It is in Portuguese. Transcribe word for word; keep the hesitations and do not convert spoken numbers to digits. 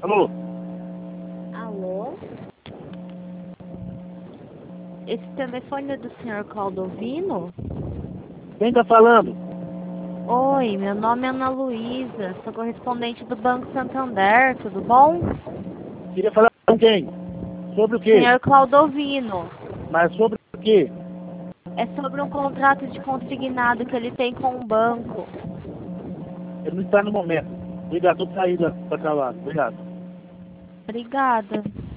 Alô? Alô? Esse telefone é do senhor Claudovino? Quem tá falando? Oi, meu nome é Ana Luísa, sou correspondente do Banco Santander, tudo bom? Queria falar com quem? Sobre o quê? Senhor Claudovino, Mas sobre o quê? é sobre um contrato de consignado que ele tem com o banco. Ele não está no momento. Obrigado, tô saindo para trabalho. Obrigado. Obrigada.